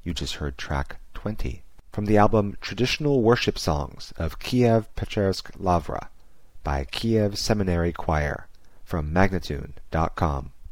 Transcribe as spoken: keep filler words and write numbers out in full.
You just heard track twenty from the album Traditional Worship Songs of Kiev-Pechersk Lavra by Kiev Seminary Choir from Magnatune dot com.